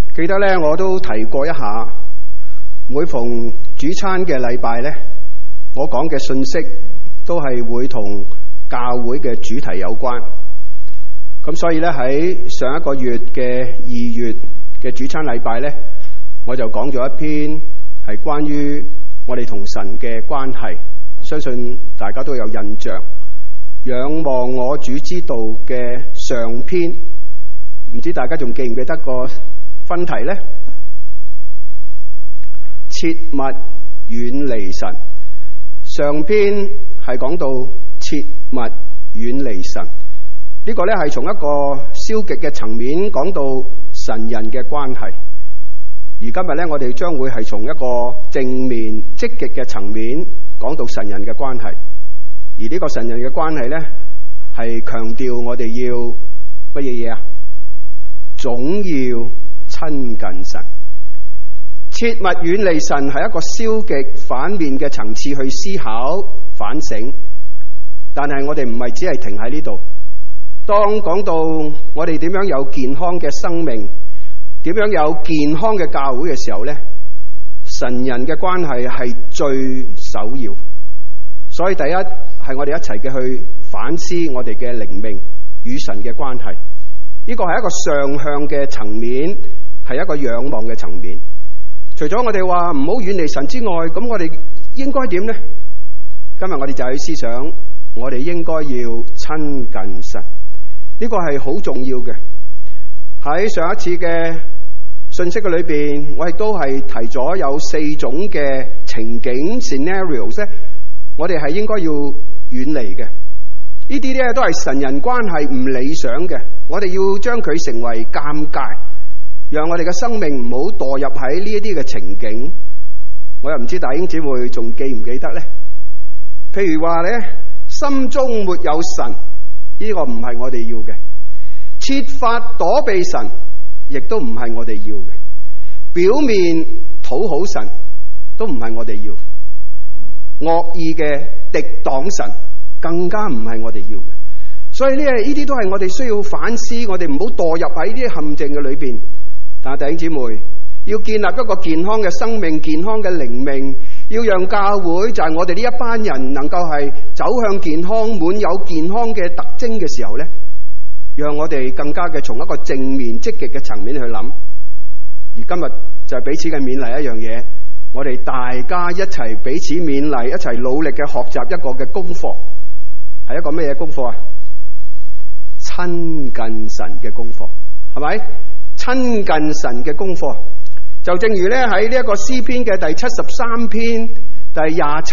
記得咧，我都提過一下，每逢主餐嘅禮拜咧，我講嘅信息都係會同教會嘅主題有關。咁所以咧，喺上一個月嘅2月嘅主餐禮拜咧，我就講咗一篇係關於我哋同神嘅關係，相信大家都有印象。仰望我主之道嘅上篇，唔知大家仲記唔記得個分題呢？切勿遠離神。上篇係講到切勿遠離神，呢個呢係從一個消極嘅層面講到神人嘅關係。而今日呢，我哋將會係從一個正面積極嘅層面講到神人嘅關係。而呢個神人嘅關係呢，係強調我哋要乜嘢嘢啊？總要親近神。切勿遠離神係一個消極反面嘅層次去思考反省，但係我哋唔係只係停喺呢度。當講到我哋點樣有健康嘅生命，點樣有健康嘅教會嘅時候呢，神人嘅關係係最首要。所以第一係我哋一齊嘅去反思我哋嘅靈命與神嘅關係，呢個係一個上向嘅層面，係一個仰望嘅層面。除咗我哋話唔好遠離神之外，咁我哋應該點呢？今日我哋就去思想，我哋應該要親近神，呢個係好重要嘅。喺上一次嘅信息嘅裏邊，我亦都係提咗有4種嘅情景 scenarios 咧，我哋係應該要遠離嘅。呢啲咧都係神人關係唔理想嘅，我哋要將佢成為尷尬，讓我哋嘅生命唔好墮入喺呢一啲嘅情景。我又唔知弟兄姊妹仲記唔記得呢？譬如話咧，心中沒有神，呢個唔係我哋要嘅；設法躲避神，亦都唔係我哋要嘅；表面討好神，都唔係我哋要；惡意嘅敵擋神，更加唔係我哋要嘅。所以呢啲都係我哋需要反思，我哋唔好墮入喺呢啲陷阱嘅裏邊。但係弟兄姊妹，要建立一個健康嘅生命、健康嘅靈命，要讓教會就係我哋呢一班人能夠係走向健康、滿有健康嘅特徵嘅時候呢，讓我哋更加嘅從一個正面積極嘅層面去諗。而今日就係彼此嘅勉勵一樣嘢，我哋大家一齊彼此勉勵，一齊努力嘅學習一個嘅功課，係一個咩嘢功課啊？親近神嘅功課，係咪？親近神嘅功課，就正如咧喺呢一個詩篇嘅第73篇第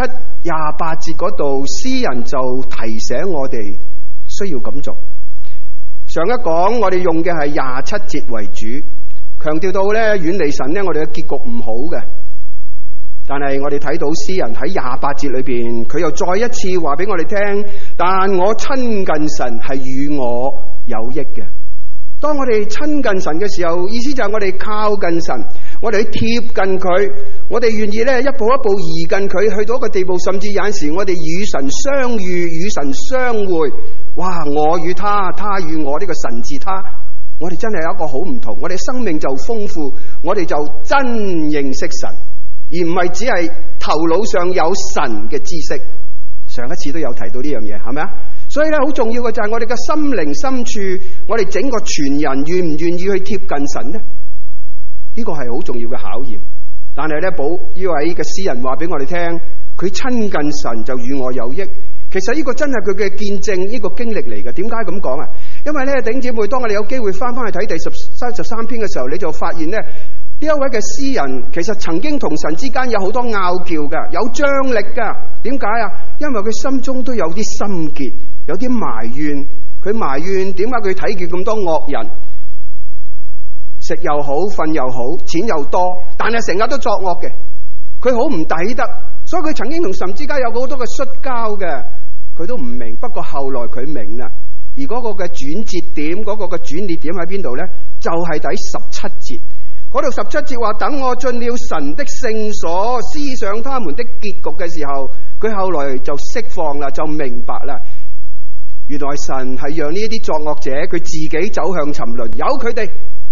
27、28節嗰度，詩人就提醒我哋需要咁做。上一講我哋用嘅係27節為主，強調到咧遠離神咧，我哋嘅結局唔好嘅。但係我哋睇到詩人喺28節裏邊，佢又再一次話俾我哋聽，但我親近神係與我有益嘅。當我哋親近神嘅時候，意思就係我哋靠近神，我哋去貼近佢，我哋願意咧一步一步移近佢，去到一個地步，甚至有陣時我哋與神相遇，與神相會。哇！我與他，他與我，呢個神字他，我哋真係有一個好唔同，我哋生命就豐富，我哋就真認識神，而唔係只係頭腦上有神嘅知識。上一次都有提到呢樣嘢，係咪啊？所以咧，好重要嘅就係我哋嘅心靈深處，我哋整個全人願唔願意去貼近神呢？呢個係好重要嘅考驗。但係咧，呢位嘅詩人話俾我哋聽，佢親近神就與我有益。其實呢個真係佢嘅見證，呢個經歷嚟嘅。點解咁講啊？因為咧，弟兄姊妹，當我哋有機會翻去睇第33篇嘅時候，你就發現咧，呢一位嘅詩人其實曾經同神之間有好多拗撬㗎，有張力㗎。點解啊？因為佢心中都有啲心結，有啲埋怨。佢埋怨點解佢睇見咁多惡人，食又好，瞓又好，錢又多，但係成日都作惡嘅。佢好唔抵得，所以佢曾經同神之間有好多嘅摔跤嘅，佢都唔明。不過後來佢明啦。而嗰個嘅轉折點，嗰個嘅轉捩點喺邊度呢？就係第17節。嗰度17節話，等我進了神的聖所，思想他們的結局嘅時候，佢後來就釋放啦，就明白啦。原來神係讓呢一啲作惡者佢自己走向沉淪，由佢哋。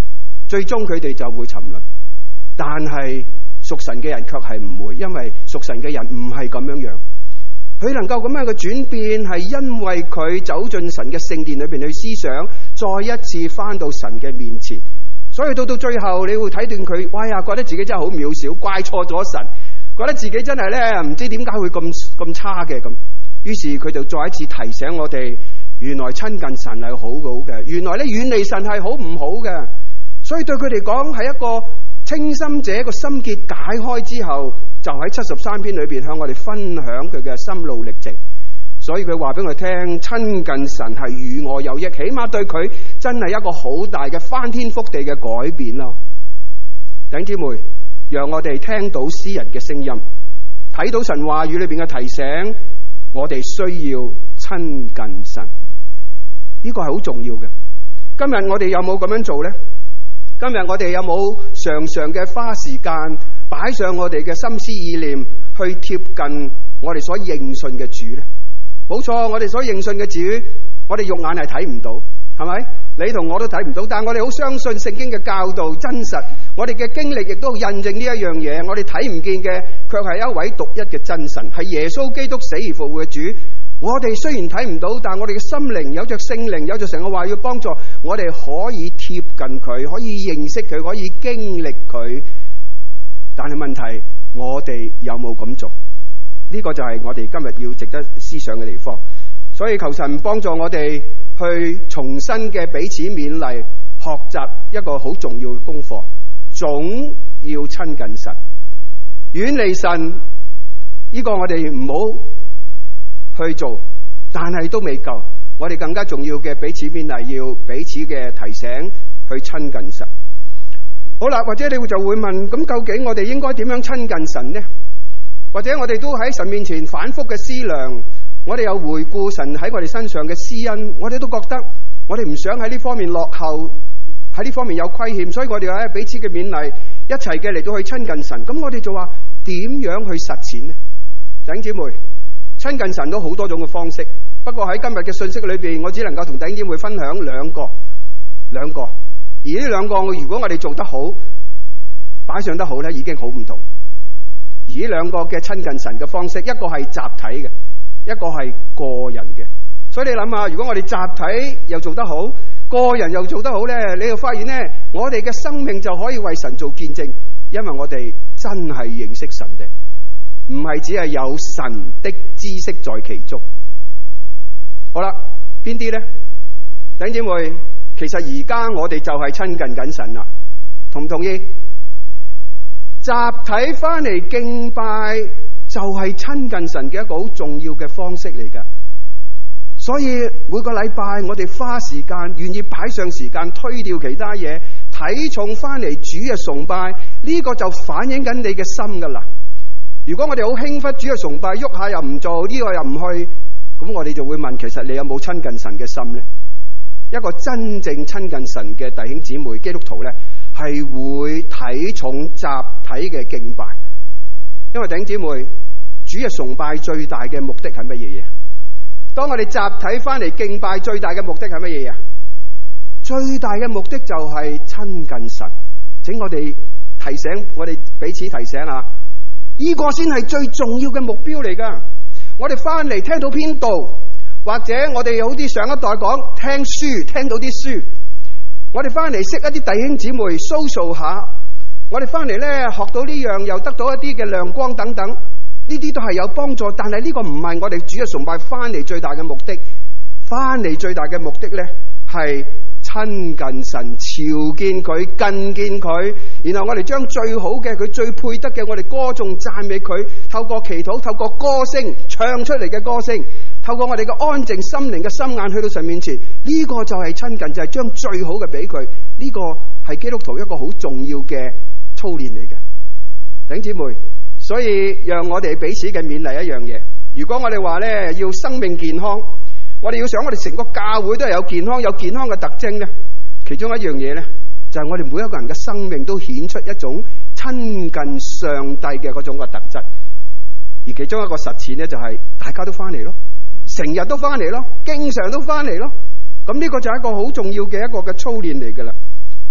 最終佢哋就會沉淪。但係屬神嘅人卻係唔會，因為屬神嘅人唔係咁樣樣。佢能夠咁樣嘅轉變，係因為佢走進神嘅聖殿裏邊去思想，再一次翻到神嘅面前。所以到最後，你會睇見佢，哇呀，覺得自己真係好渺小，怪錯咗神，覺得自己真係咧唔知點解會咁差嘅咁。於是佢就再一次提醒我哋，原來親近神係好嘅，原來咧遠離神係好唔好嘅。所以對佢嚟講係一個清心者個心結解開之後，就喺73篇裏邊向我哋分享佢嘅心路歷程。所以佢話俾我哋聽，親近神係與我有益，起碼對佢真係一個好大嘅翻天覆地嘅改變咯。弟兄姊妹，讓我哋聽到詩人嘅聲音，睇到神話語裏邊嘅提醒，我哋需要親近神，呢個係好重要嘅。今日我哋有冇咁樣做呢？今日我哋有冇常常嘅花時間擺上我哋嘅心思意念去貼近我哋所認信嘅主呢？冇錯，我哋所認信嘅主，我哋肉眼係睇唔到，係咪？你同我都睇唔到，但係我哋好相信聖經嘅教導真實，我哋嘅經歷亦都印證呢一樣嘢。我哋睇唔見嘅，卻係一位獨一嘅真神，係耶穌基督死而復活嘅主。我哋雖然睇唔到，但係我哋嘅心靈有着聖靈，有着神嘅話要幫助我哋，可以貼近佢，可以認識佢，可以經歷佢。但係問題，我哋有冇咁做？呢個就係我哋今日要值得思想嘅地方。所以求神幫助我哋去重新嘅彼此勉勵，學習一個好重要嘅功課，總要親近神，遠離神。呢個我哋唔好去做，但係都未夠，我哋更加重要嘅彼此勉勵，要彼此嘅提醒去親近神。好啦，或者你就會問，咁究竟我哋應該點樣親近神呢？或者我哋都喺神面前反覆嘅思量，我哋有回顧神喺我哋身上嘅施恩，我哋都覺得我哋唔想喺呢方面落後，喺呢方面有虧欠，所以我哋喺彼此嘅勉勵，一齊嘅嚟到去親近神。咁我哋就話點樣去實踐呢？弟兄姊妹，親近神都好多種嘅方式，不過喺今日嘅信息裏邊，我只能夠同弟兄姊妹分享兩個。而呢兩個，如果我哋做得好，擺上得好咧，已經好唔同。而呢兩個嘅親近神嘅方式，一個係集體嘅，一個係個人嘅。所以你諗下，如果我哋集體又做得好，個人又做得好咧，你就發現咧，我哋嘅生命就可以為神做見證，因為我哋真係認識神嘅，唔係只係有神的知識在其中。好啦，邊啲咧？弟兄姊妹，其實而家我哋就係親近緊神啦，同唔同意？集體翻嚟敬拜就係親近神嘅一個好重要嘅方式嚟㗎。所以每個禮拜我哋花時間，願意擺上時間推掉其他嘢，睇重翻嚟主嘅崇拜，呢個就反映緊你嘅心㗎啦。如果我哋好輕忽主嘅崇拜，喐下又唔做，呢個又唔去，咁我哋就會問，其實你有冇親近神嘅心呢？一個真正親近神嘅弟兄姊妹基督徒呢，係會睇重集體嘅敬拜。因為弟兄姊妹，主嘅崇拜最大嘅目的係乜嘢嘢？當我哋集體翻嚟敬拜，最大嘅目的係乜嘢嘢？最大嘅目的就係親近神。請我哋提醒，我哋彼此提醒啊！呢個先係最重要嘅目標嚟噶。我哋翻嚟聽到篇道，或者我哋好似上一代講聽書，聽到啲書，我哋翻嚟識一啲弟兄姊妹 social 下，我哋翻嚟咧學到呢樣，又得到一啲嘅亮光等等，呢啲都係有幫助。但係呢個唔係我哋主嘅崇拜翻嚟最大嘅目的。翻嚟最大嘅目的咧係親近神，朝見佢，近見佢，然後我哋將最好嘅，佢最配得嘅，我哋歌頌讚美佢，透過祈禱，透過歌聲唱出嚟嘅歌聲，透過我哋嘅安靜心靈嘅心眼去到神面前，呢個就係親近，就係將最好嘅俾佢。呢個係基督徒一個好重要嘅操練嚟嘅，弟兄姊妹。所以讓我哋彼此嘅勉勵一樣嘢。如果我哋話咧要生命健康，我哋要想我哋成個教會都係有健康嘅特徵咧，其中一樣嘢咧就係我哋每一個人嘅生命都顯出一種親近上帝嘅嗰種嘅特質。而其中一個實踐咧就係大家都翻嚟咯，成日都翻嚟咯，經常都翻嚟咯。咁呢個就係一個好重要嘅一個嘅操練嚟噶啦。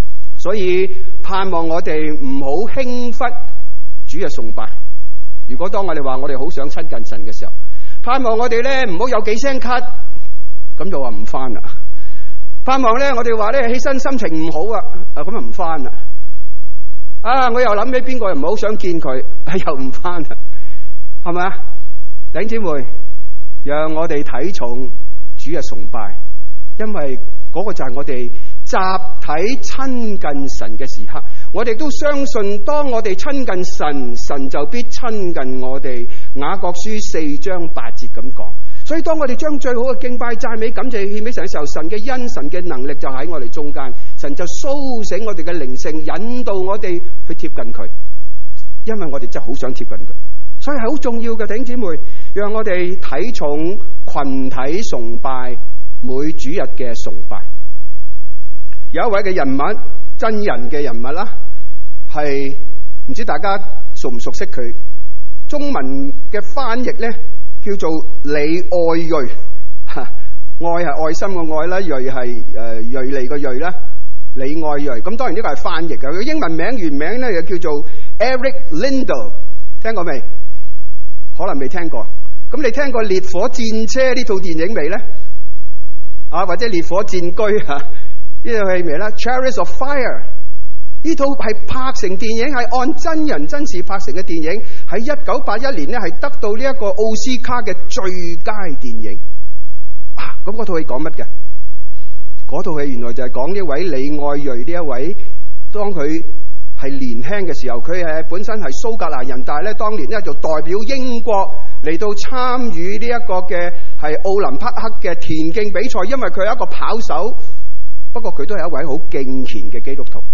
所以盼望我哋唔好輕忽主日崇拜。如果當我哋話我哋好想親近神嘅時候，盼望我哋咧唔好有幾聲咳，咁就話唔返啦。盼望咧我哋話咧起身心情唔好咁就唔返啦。我又諗起邊個又唔好想見佢，又唔返啦，係咪啊？弟兄姊妹，讓我哋睇重主日崇拜，因為嗰個就係我哋集體親近神嘅時刻。我哋都相信，當我哋親近神，神就必親近我哋。雅各書4章8節咁講。所以當我哋將最好嘅敬拜、讚美、感謝獻俾神嘅時候，神嘅恩、神嘅能力就喺我哋中間，神就蘇醒我哋嘅靈性，引導我哋去貼近佢。因為我哋真係好想貼近佢，所以係好重要嘅。弟兄姊妹，讓我哋睇重群體崇拜，每主日嘅崇拜。有一位嘅人物，真人嘅人物啦，係唔知大家熟唔熟悉佢？中文嘅翻譯咧叫做李愛銳，愛係愛心嘅愛啦，銳係銳利嘅銳啦，李愛銳。咁當然呢個係翻譯嘅，佢英文名原名咧又叫做 Eric Liddell， 聽過未？可能未聽過。咁你聽過《烈火戰車》呢套電影未咧？或者《烈火戰車》呢套戲未啦？ Chariots of Fire 呢套係拍成電影，係按真人真事拍成嘅電影，喺1981年咧係得到呢一個奧斯卡嘅最佳電影。咁嗰套戲講乜嘅？嗰套戲原來就係講呢位李愛銳呢一位，當佢係年輕嘅時候，佢係本身係蘇格蘭人，但係咧當年咧就代表英國嚟到參與呢一個嘅係奧林匹克嘅田徑比賽，因為佢係一個跑手。不過佢都係一位好敬虔嘅基督徒。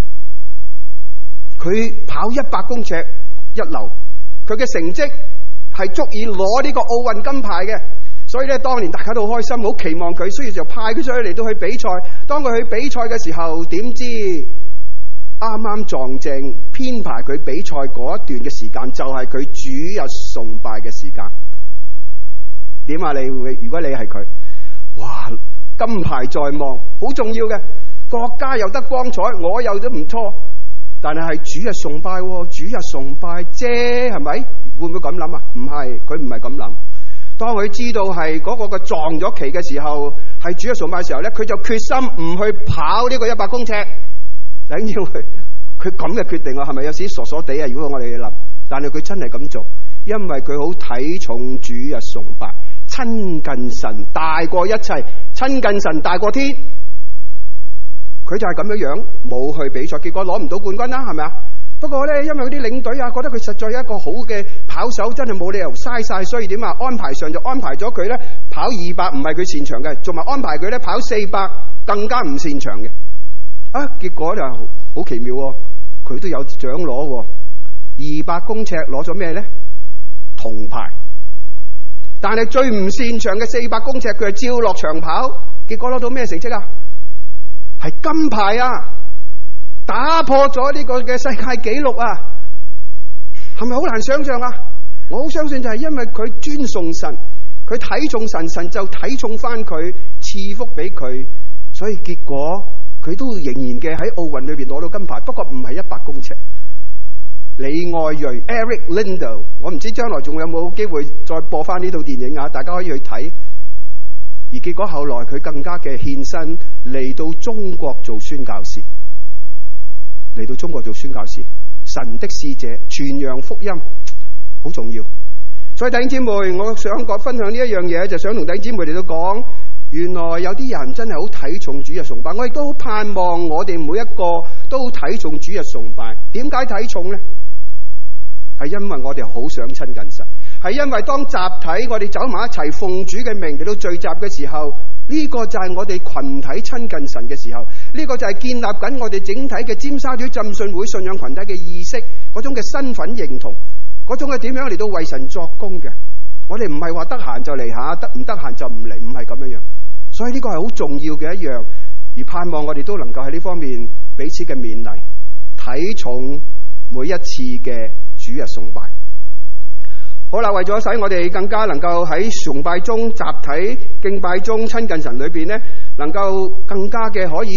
佢跑100公尺一流，佢嘅成績係足以攞呢個奧運金牌嘅。所以咧，當年大家都好開心，好期望佢，所以就派佢出去嚟到去比賽。當佢去比賽嘅時候，點知啱啱撞正編排佢比賽嗰一段嘅時間，就係佢主日崇拜嘅時間。點啊？如果你係佢，哇！金牌在望，好重要嘅，國家又得光彩，我又都唔錯。但係主日崇拜，主日崇拜啫，係咪？會唔會咁諗啊？唔係，佢唔係咁諗。當佢知道係嗰個嘅撞咗期嘅時候，係主日崇拜嘅時候咧，佢就決心唔去跑呢個100公尺。等要佢咁嘅決定，係咪有時傻傻地啊？如果我哋諗，但係佢真係咁做，因為佢好睇重主日崇拜。親近神大過一切，親近神大過天。佢就係咁樣冇去比賽，結果攞唔到冠軍啦，係咪啊？不過咧，因為嗰啲領隊覺得佢實在係一個好嘅跑手，真係冇理由嘥晒，所以點啊？安排上就安排咗佢咧跑200，唔係佢擅長嘅，仲埋安排佢咧跑400，更加唔擅長嘅。結果就好奇妙，佢都有獎攞。200公尺攞咗咩咧？銅牌。但係最唔擅長嘅400公尺，佢係照落長跑，結果攞到咩成績啊？係金牌啊！打破咗呢個嘅世界紀錄啊！係咪好難想象啊？我好相信就係因為佢尊崇神，佢睇重神，神就睇重翻佢，賜福俾佢，所以結果佢都仍然嘅喺奧運裏邊攞到金牌，不過唔係100公尺。李愛銳 Eric Liddell， 我唔知將來仲有冇機會再播翻呢套電影啊？大家可以去睇。而結果後來佢更加嘅獻身嚟到中國做宣教士，嚟到中國做宣教士，神的使者傳揚福音，好重要。所以弟兄姊妹，我想分享呢一樣嘢，就想同弟兄姊妹嚟到講，原來有啲人真係好睇重主日崇拜，我亦都好盼望我哋每一個都睇重主日崇拜。點解睇重呢？係因為我哋好想親近神，係因為當集體我哋走埋一齊奉主嘅名嚟到聚集嘅時候，呢個就係我哋群體親近神嘅時候，呢個就係建立緊我哋整體嘅尖沙咀浸信會信仰群體嘅意識，嗰種嘅身份認同，嗰種嘅點樣嚟到為神作工嘅。我哋唔係話得閒就嚟下，得唔得閒就唔嚟，唔係咁樣樣。所以呢個係好重要嘅一樣，而盼望我哋都能夠喺呢方面彼此嘅勉勵，睇重每一次嘅主日崇拜。好啦，為咗使我哋更加能夠喺崇拜中、集體敬拜中親近神裏邊呢，能夠更加嘅可以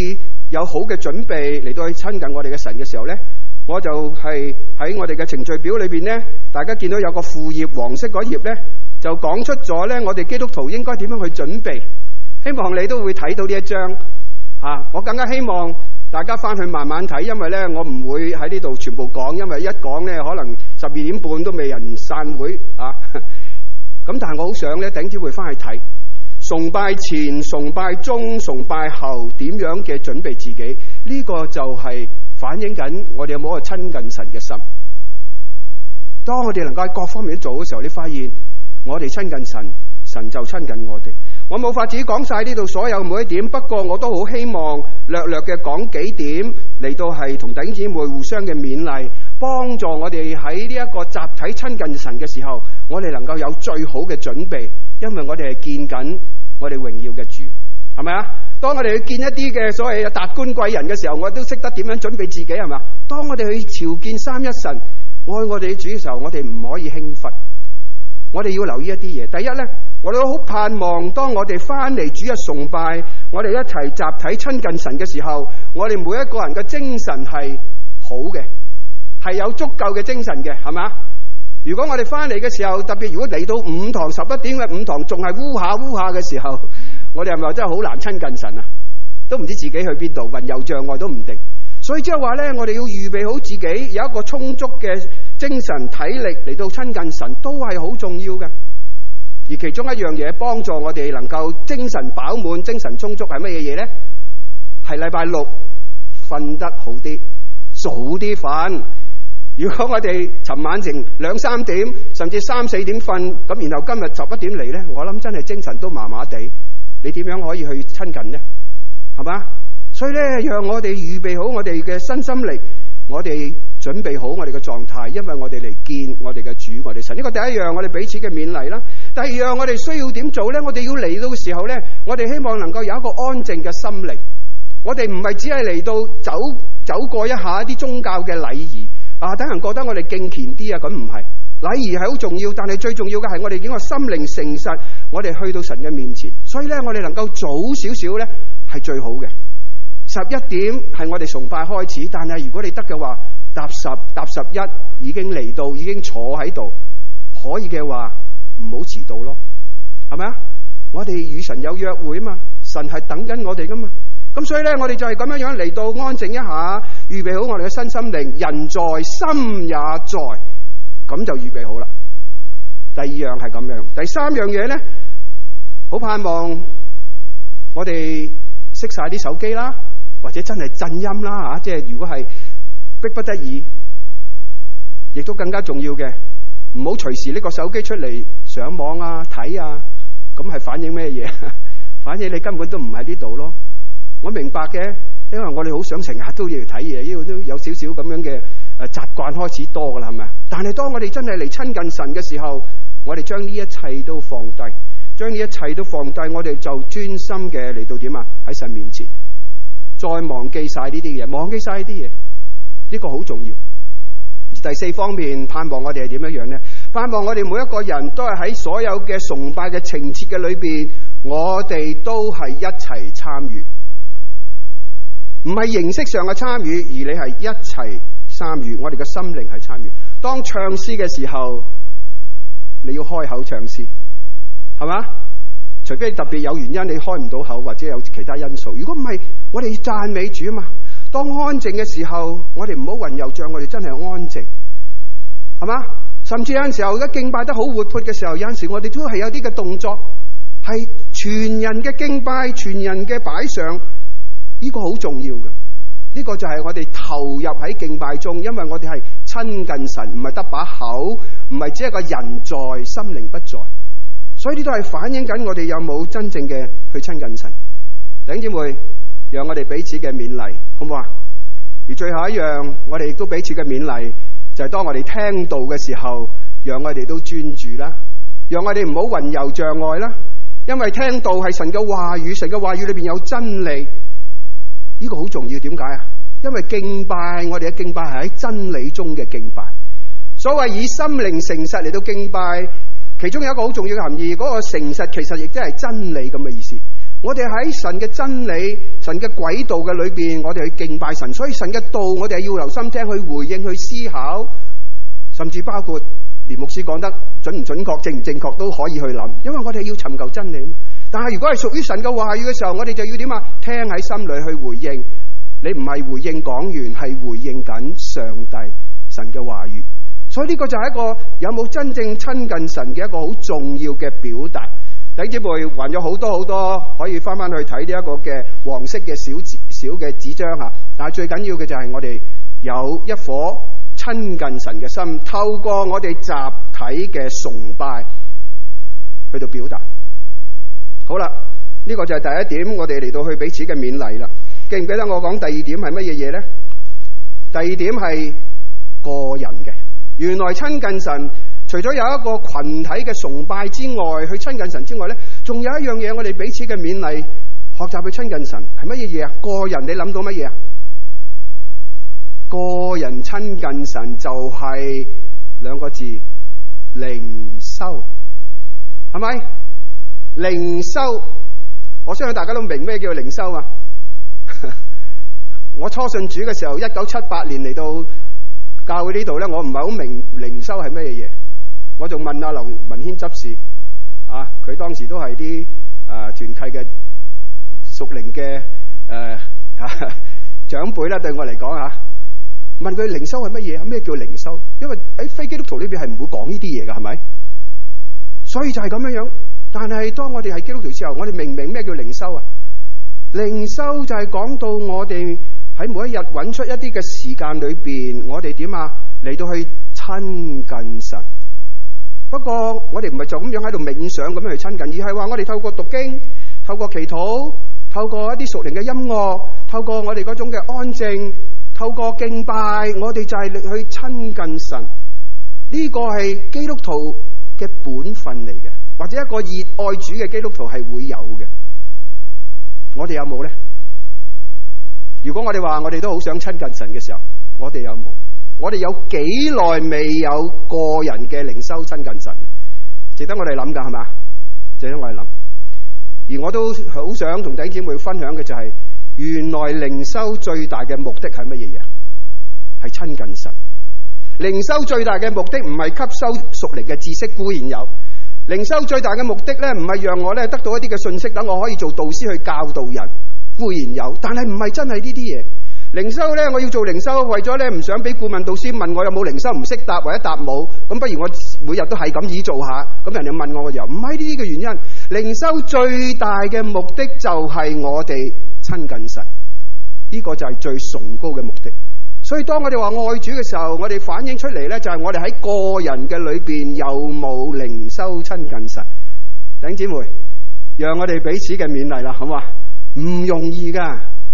有好嘅準備嚟到去親近我哋嘅神嘅時候咧，我就係喺我哋嘅程序表裏邊咧，大家見到有個副頁黃色嗰頁咧，就講出咗咧我哋基督徒應該點樣去準備。希望你都會睇到呢一章嚇。我更加希望大家翻去慢慢睇，因為咧我唔會喺呢度全部講，因為一講咧可能12點半都未人散會啊。咁但係我好想咧，頂住會翻去睇崇拜前、崇拜中、崇拜後點樣嘅準備自己，呢個就係反映緊我哋有冇個親近神嘅心。當我哋能夠喺各方面都做嘅時候，你發現我哋親近神，神就親近我哋。我冇法子講晒呢度所有每一點，不過我都好希望略略嘅講幾點嚟到係同弟兄姊妹互相嘅勉勵，幫助我哋喺呢一個集體親近神嘅時候，我哋能夠有最好嘅準備，因為我哋係見緊我哋榮耀嘅主，係咪啊？當我哋去見一啲嘅所謂達官貴人嘅時候，我都識得點樣準備自己，係咪啊？當我哋去朝見三一神愛我哋嘅主嘅時候，我哋唔可以輕忽，我哋要留意一啲嘢。第一呢，我哋都好盼望當我哋翻嚟主日崇拜，我哋一齊集體親近神嘅時候，我哋每一個人嘅精神係好嘅，係有足夠嘅精神嘅，係咪？如果我哋翻嚟嘅時候，特別如果嚟到午堂11點嘅午堂仲係烏下烏下嘅時候，我哋係咪真係好難親近神啊？都唔知自己去邊度，魂遊障礙都唔定。所以即係話呢，我哋要預備好自己，有一個充足嘅精神體力嚟到親近神，都係好重要嘅。而其中一樣嘢幫助我哋能夠精神飽滿、精神充足係乜嘢嘢呢？係禮拜六瞓得好啲，早啲瞓。如果我哋尋晚成2、3點，甚至3、4點瞓，咁然後今日11點嚟呢，我諗真係精神都麻麻地，你點樣可以去親近呢？係嘛？所以呢，讓我哋預備好我哋嘅身心靈，我哋準備好我哋嘅狀態，因為我哋嚟見我哋嘅主，我哋神。呢個第一樣，我哋彼此嘅勉勵啦。第二樣，我哋需要點做呢？我哋要嚟到嘅時候呢，我哋希望能夠有一個安靜嘅心靈。我哋唔係只係嚟到走過一下一啲宗教嘅禮儀啊，等人覺得我哋敬虔啲啊，咁唔係。禮儀係好重要，但係最重要嘅係我哋幾個心靈誠實，我哋去到神嘅面前。所以呢，我哋能夠早少少呢係最好嘅。11點係我哋崇拜開始，但係如果你得嘅話，搭10、搭11已經嚟到，已經坐喺度，可以嘅話唔好遲到咯，係咪啊？我哋與神有約會啊嘛，神係等緊我哋噶嘛。咁所以呢，我哋就係咁樣嚟到安靜一下，預備好我哋嘅身心靈，人在心也在，咁就預備好啦。第二樣係咁樣，第三樣嘢呢，好盼望我哋熄晒啲手機啦，或者真係震音啦吓，即係如果係逼不得已，亦都更加重要嘅，唔好隨時拎個手機出嚟上網啊睇啊，咁係反映咩嘢？反映你根本都唔喺呢度咯。我明白嘅，因為我哋好想成日都要睇嘢，呢度都有少少咁樣嘅習慣開始多噶啦，係咪？但係當我哋真係嚟親近神嘅時候，我哋將呢一切都放低，將呢一切都放低，我哋就專心嘅嚟到點啊？喺神面前，再忘記晒呢啲嘢，忘記晒呢啲嘢，呢個好重要。第四方面，盼望我哋係點樣樣呢？盼望我哋每一個人都係喺所有嘅崇拜嘅情節嘅裏邊，我哋都係一齊參與。唔係形式上嘅參與，而你係一齊參與。我哋嘅心靈係參與。當唱詩嘅時候，你要開口唱詩，係嘛？除非特別有原因你開唔到口，或者有其他因素。如果唔係，我哋讚美主啊嘛。當安靜嘅時候，我哋唔好混遊像，我哋真係安靜，係嘛？甚至有陣時候，而家敬拜得好活潑嘅時候，有陣時我哋都係有啲嘅動作，係全人嘅敬拜，全人嘅擺上。呢個好重要嘅，呢個就係我哋投入喺敬拜中，因為我哋係親近神，唔係得把口，唔係只係個人在，心靈不在，所以呢都係反映緊我哋有冇真正嘅去親近神。弟兄姊妹，讓我哋彼此嘅勉勵，好唔好啊？而最後一樣，我哋亦都彼此嘅勉勵，就係當我哋聽道嘅時候，讓我哋都專注啦，讓我哋唔好混遊障礙啦，因為聽道係神嘅話語，神嘅話語裏邊有真理。呢個好重要，點解啊？因為敬拜，我哋嘅敬拜係喺真理中嘅敬拜。所謂以心靈誠實嚟到敬拜，其中有一個好重要嘅含義，嗰個誠實其實亦都係真理咁嘅意思。 我哋喺神嘅真理、神嘅軌道嘅裏邊，我哋去敬拜神。所以神嘅道，我哋係要留心聽，去回應，去思考，甚至包括連牧師講得準唔準確、正唔正確都可以去諗，因為我哋要尋求真理嘛。但係如果係屬於神嘅話語嘅時候，我哋就要點啊？聽喺心裏去回應。你唔係回應講員，係回應緊上帝神嘅話語。所以呢個就係一個有冇真正親近神嘅一個好重要嘅表達。弟兄姊妹，還有好多可以翻去睇呢一個嘅黃色嘅小嘅紙張吓。但係最緊要嘅就係我哋有一顆親近神嘅心，透過我哋集體嘅崇拜去到表達。好啦，呢個就係第一點，我哋嚟到去彼此嘅勉勵啦。記唔記得我講第二點係乜嘢嘢呢？第二點係個人嘅。原來親近神，除咗有一個群體嘅崇拜之外，去親近神之外呢，仲有一樣嘢，我哋彼此嘅勉勵，學習去親近神係乜嘢嘢啊？個人，你諗到乜嘢啊？個人親近神就係兩個字，靈修，係咪？靈修，我相信大家都明咩叫靈修啊？我初信主嘅時候，1978年嚟到教會呢度咧，我唔係好明靈修係咩嘢，我仲問阿劉文軒執事啊，佢當時都係啲團契嘅屬靈嘅長輩啦，對我嚟講嚇，問佢靈修係乜嘢？咩叫靈修？因為喺非基督徒呢邊係唔會講呢啲嘢嘅，係咪？所以就係咁樣樣。但係當我哋係基督徒之後，我哋明唔明咩叫靈修啊？靈修就係講到我哋喺每一日揾出一啲嘅時間裏邊，我哋點啊嚟到去親近神。不過我哋唔係就咁樣喺度冥想咁樣去親近，而係話我哋透過讀經、透過祈禱、透過一啲屬靈嘅音樂、透過我哋嗰種嘅安靜、透過敬拜，我哋就係去親近神。呢個係基督徒嘅本分嚟嘅，或者一個熱愛主嘅基督徒係會有嘅。我哋有冇呢？如果我哋話我哋都好想親近神嘅時候，我哋有冇？我哋有幾耐未有個人嘅靈修親近神？值得我哋諗噶，係嘛？值得我哋諗。而我都好想同弟兄姊妹分享嘅就係，原來靈修最大嘅目的係乜嘢嘢？係親近神。靈修最大嘅目的唔係吸收屬靈嘅知識，固然有。靈修最大嘅目的咧，唔係讓我咧得到一啲嘅信息，等我可以做導師去教導人，固然有，但係唔係真係呢啲嘢。靈修咧，我要做靈修，為咗咧唔想俾顧問導師問我有冇靈修唔識答或者答冇，咁不如我每日都係咁意做下，咁人哋問我嘅時候，唔係呢啲嘅原因。靈修最大嘅目的就係我哋親近神，呢個就係最崇高嘅目的。所以當我哋話愛主嘅時候，我哋反映出嚟咧，就係我哋喺個人嘅裏邊有冇靈修親近神。弟兄姊妹，讓我哋彼此嘅勉勵啦，好嘛？唔容易噶，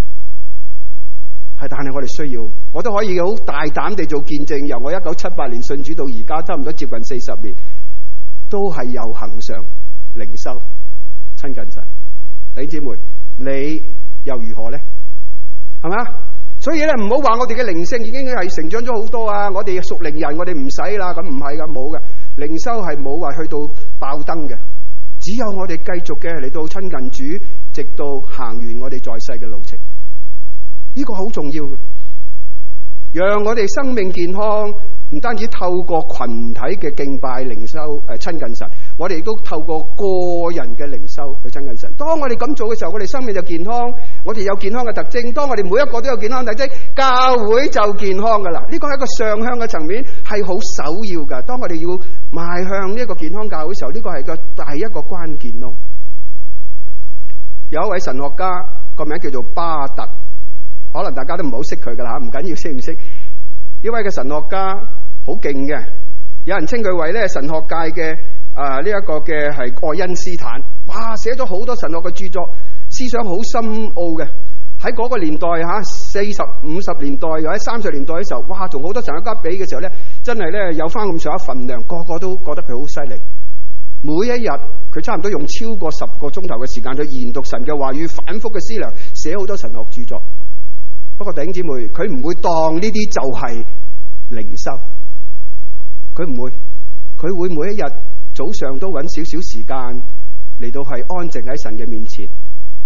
係，但係我哋需要，我都可以好大膽地做見證。由我1978年信主到而家，差唔多接近40年，都係有恆常靈修親近神。弟兄姊妹，你又如何呢？係嘛？所以咧，唔好話我哋嘅靈性已經係成長咗好多啊！我哋屬靈人，我哋唔使啦，咁唔係噶，冇嘅。靈修係冇話去到爆燈嘅，只有我哋繼續嘅嚟到親近主，直到行完我哋在世嘅路程。呢個好重要嘅，讓我哋生命健康，唔單止透過群體嘅敬拜靈修親近神，我哋亦都透過個人嘅靈修去親近神。當我哋咁做嘅時候，我哋生命就健康，我哋有健康嘅特徵。當我哋每一個都有健康特徵，教會就健康噶啦。呢個係一個上向嘅層面，係好首要噶。當我哋要邁向呢一個健康教會嘅時候，呢個係個第一個關鍵咯。有一位神學家個名叫做巴特，可能大家都唔好識佢噶啦，唔緊要識唔識。呢位嘅神學家好勁嘅，有人稱佢為咧神學界嘅呢一個嘅係愛因斯坦。哇，寫咗好多神學嘅著作，思想好深奧嘅。喺嗰個年代40、50年代或者30年代嘅時候，哇，同好多神學家比嘅時候咧，真係咧有翻咁上下份量，個個都覺得佢好犀利。每一日佢差唔多用超過10個鐘頭嘅時間去研讀神嘅話語，反覆嘅思量，寫好多神學著作。不過弟兄姊妹，佢唔會當呢啲就係靈修，佢唔會，佢會每一日早上都揾少少時間嚟到係安靜喺神嘅面前，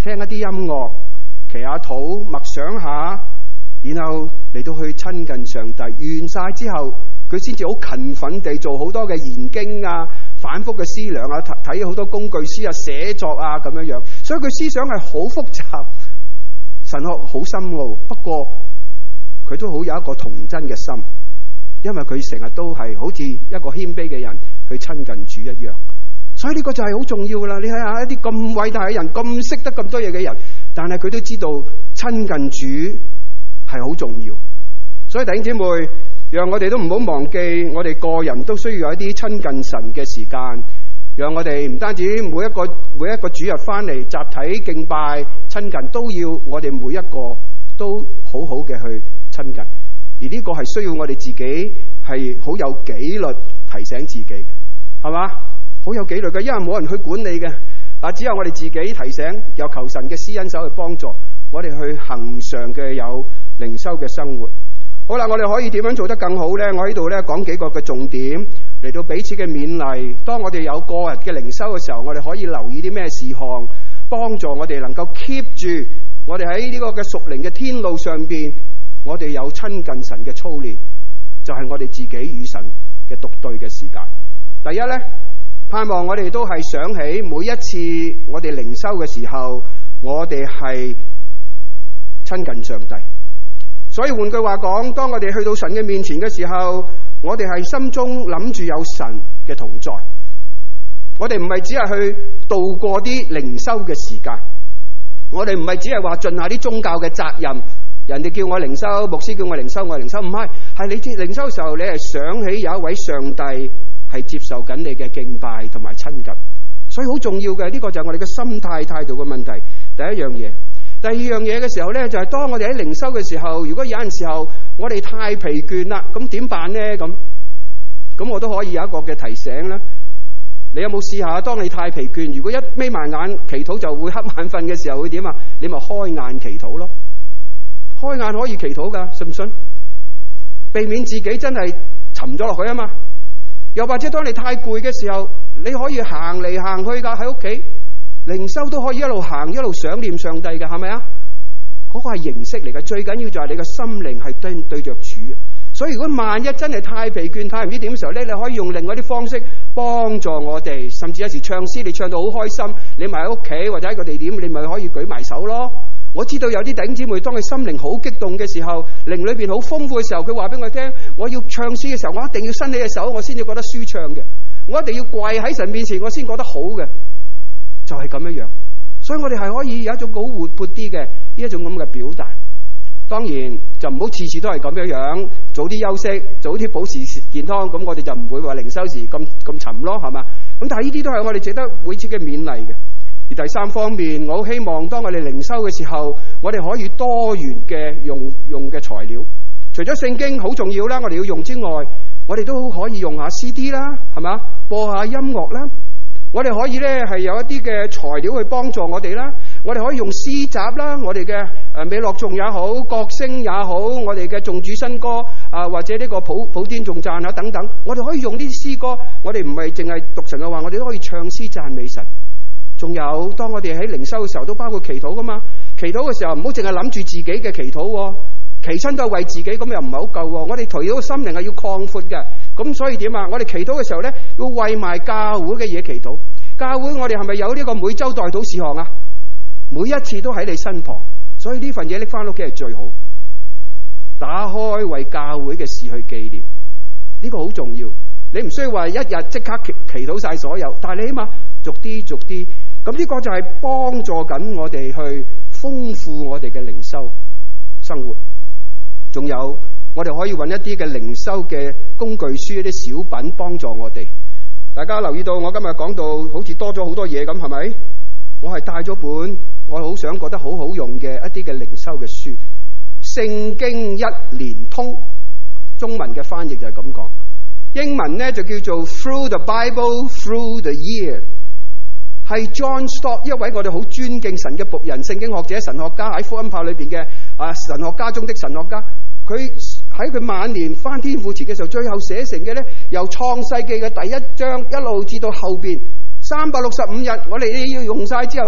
聽一啲音樂，祈下禱，默想下，然後嚟到去親近上帝。完晒之後，佢先至好勤奮地做好多嘅研經啊，反覆嘅思量啊，睇好多工具書啊，寫作啊咁樣樣。所以佢思想係好複雜，神學好深奧。不過佢都好有一個童真嘅心，因為佢成日都係好似一個謙卑嘅人去親近主一樣。所以呢個就係好重要啦。你睇下一啲咁偉大嘅人，咁識得咁多嘢嘅人，但係佢都知道親近主係好重要。所以弟兄姊妹，讓我哋都唔好忘記，我哋個人都需要有一啲親近神嘅時間。讓我哋唔單止每一個主日翻嚟集體敬拜親近，都要我哋每一個都好好嘅去親近。而呢個係需要我哋自己係好有紀律提醒自己嘅，係嘛？好有紀律嘅，因為冇人去管理嘅啊，只有我哋自己提醒，又求神嘅施恩手去幫助我哋去恒常嘅有靈修嘅生活。好啦，我哋可以點樣做得更好呢？我喺度呢講幾個嘅重點嚟到彼此嘅勉勵。當我哋有個人嘅靈修嘅時候，我哋可以留意啲咩事項，幫助我哋能夠 keep 住我哋喺呢個嘅屬靈嘅天路上邊，我哋有親近神嘅操練，就係我哋自己與神嘅獨對嘅時間。第一呢，盼望我哋都係想起每一次我哋靈修嘅時候，我哋係親近上帝。所以換句話講，當我哋去到神嘅面前嘅時候，我哋係心中諗住有神嘅同在。我哋唔係只係去度過啲靈修嘅時間，我哋唔係只係話盡下啲宗教嘅責任。人哋叫我靈修，牧師叫我靈修，我靈修，唔係，係你靈修嘅時候，你係想起有一位上帝係接受緊你嘅敬拜同埋親近，所以好重要嘅。呢個就係我哋嘅心態態度嘅問題。第一樣嘢。第二樣嘢嘅時候呢，就係當我哋喺靈修嘅時候，如果有陣時候我哋太疲倦啦，咁點辦呢？咁我都可以有一個嘅提醒啦。你有冇試下？當你太疲倦，如果一眯埋眼祈禱就會瞌眼瞓嘅時候，會點啊？你咪開眼祈禱咯。開眼可以祈禱噶，信唔信？避免自己真係沉咗落去啊嘛。又或者當你太攰嘅時候，你可以行嚟行去噶，喺屋企。靈修都可以一路行一路想念上帝嘅，係咪啊？嗰個係形式嚟嘅，最緊要就係你嘅心靈係對着主。所以如果萬一真係太疲倦、太唔知點嘅時候咧，你可以用另外啲方式幫助我哋，甚至有時唱詩，你唱到好開心，你咪喺屋企或者喺個地點，你咪可以舉埋手咯。我知道有啲弟兄姊妹，當佢心靈好激動嘅時候，靈裏邊好豐富嘅時候，佢話俾我聽，我要唱詩嘅時候，我一定要伸起隻手，我先至覺得舒暢嘅。我一定要跪喺神面前，我先覺得好嘅。就係咁樣樣，所以我哋係可以有一種好活潑啲嘅呢一種咁嘅表達。當然就唔好次次都係咁樣樣，早啲休息，早啲保持健康，咁我哋就唔會話靈修時咁沉咯，係嘛？咁但係呢啲都係我哋值得每次嘅勉勵嘅。而第三方面，我好希望當我哋靈修嘅時候，我哋可以多元嘅用嘅材料，除咗聖經好重要啦，我哋要用之外，我哋都可以用下 CD 啦，係嘛？播下音樂啦。我哋可以咧係有一啲嘅材料去幫助我哋啦，我哋可以用詩集啦，我哋嘅美樂頌也好，國聲也好，我哋嘅頌主新歌啊，或者呢個普天頌讚啊等等，我哋可以用呢啲詩歌，我哋唔係淨係讀神嘅話，我哋都可以唱詩讚美神。仲有當我哋喺靈修嘅時候，都包括祈禱噶嘛，祈禱嘅時候唔好淨係諗住自己嘅祈禱，祈親都係為自己，咁又唔係好夠。我哋祈禱嘅心靈係要擴闊嘅。咁所以點啊？我哋祈禱嘅時候呢，要為埋教會嘅嘢祈禱。教會我哋係咪有呢個每周代禱事項啊？每一次都喺你身旁，所以呢份嘢拎翻屋企係最好。打開為教會嘅事去紀念，呢個好重要。你唔需要話一日即刻祈禱晒所有，但係你起碼逐啲逐啲。咁呢個就係幫助緊我哋去豐富我哋嘅靈修生活。仲有我哋可以揾一啲嘅靈修嘅工具書，一啲小品幫助我哋。大家留意到我今日講到好似多咗好多嘢咁，係咪？我係帶咗本我好想覺得好好用嘅一啲嘅靈修嘅書，聖經一連通，中文嘅翻譯就係咁講，英文呢就叫做 Through the Bible Through the Year， 係 John Stott 一位我哋好尊敬神嘅僕人，聖經學者、神學家，喺福音派裏邊嘅神學家中的神學家。佢喺佢晚年翻天父前嘅時候，最後寫成嘅呢，由創世記嘅第一章一路至到後邊365日，我哋要用晒之後呢，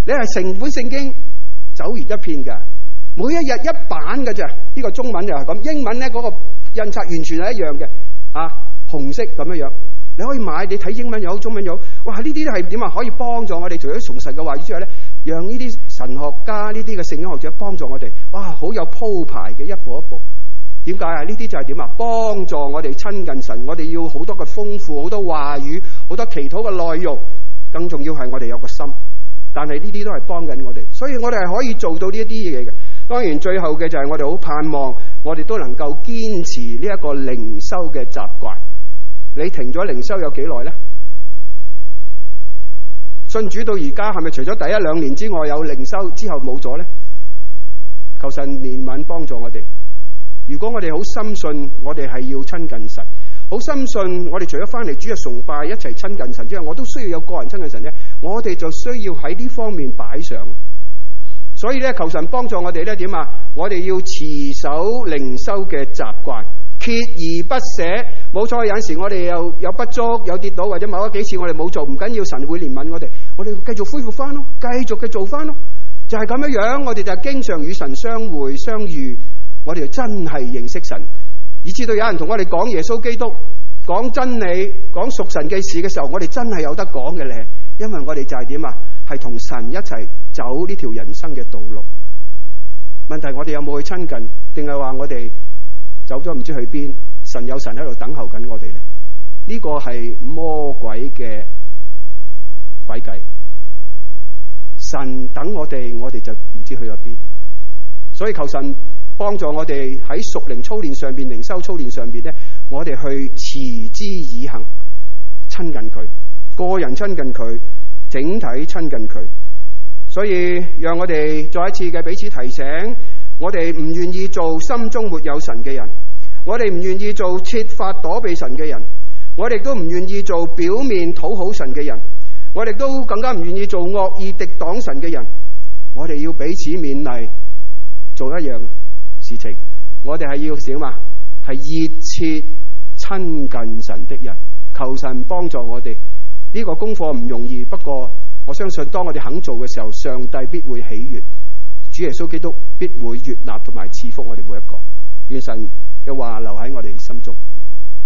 你係成本聖經走完一遍㗎，每一日一版㗎咋。呢個中文就係咁，英文咧嗰個印刷完全係一樣嘅，紅色咁樣樣。你可以買，你睇英文又好，中文又好。哇！呢啲係點啊？可以幫助我哋，除咗從神嘅話語之外咧，讓呢啲神學家、呢啲嘅聖經學者幫助我哋。哇！好有鋪排嘅，一步一步。點解啊？呢啲就係點啊？幫助我哋親近神。我哋要好多嘅豐富，好多話語，好多祈禱嘅內容。更重要係我哋有個心。但係呢啲都係幫緊我哋，所以我哋係可以做到呢一啲嘢嘅。當然最後嘅就係我哋好盼望，我哋都能夠堅持呢一個靈修嘅習慣。你停咗靈修有幾耐呢？信主到而家係咪除咗第一兩年之外有靈修之後冇咗呢？求神憐憫幫助我哋。如果我哋好深信我哋係要親近神，好深信我哋除咗翻嚟主日崇拜一齊親近神之外，我都需要有個人親近神呢，我哋就需要喺呢方面擺上。所以咧，求神幫助我哋咧點啊？我哋要持守靈修嘅習慣，鍥而不捨。冇錯，有陣時我哋又有不足，有跌倒，或者某一幾次我哋冇做，唔緊要，神會憐憫我哋，我哋繼續恢復翻咯，繼續嘅做翻咯，就係咁樣樣。我哋就經常與神相會相遇，我哋就真係認識神，以至到有人同我哋講耶穌基督、講真理、講屬神嘅事嘅時候，我哋真係有得講嘅咧，因為我哋就係點啊？係同神一齊走呢條人生嘅道路。問題我哋有冇去親近，定係話我哋走咗唔知去邊？神有神喺度等候緊我哋咧？呢個係魔鬼嘅詭計。神等我哋，我哋就唔知去咗邊。所以求神幫助我哋喺屬靈操練上邊、靈修操練上邊咧，我哋去持之以恆，親近佢，個人親近佢，整體親近佢。所以讓我哋再一次嘅彼此提醒，我哋唔願意做心中沒有神嘅人，我哋唔願意做設法躲避神嘅人，我哋都唔願意做表面討好神嘅人，我哋都更加唔願意做惡意敵擋神嘅人。我哋要彼此勉勵，做一樣事情，我哋係要點啊？係熱切親近神的人，求神幫助我哋。呢個功課唔容易，不過我相信當我哋肯做嘅時候，上帝必會喜悅，主耶穌基督必會悅納同埋賜福我哋每一個。願神嘅話留喺我哋心中。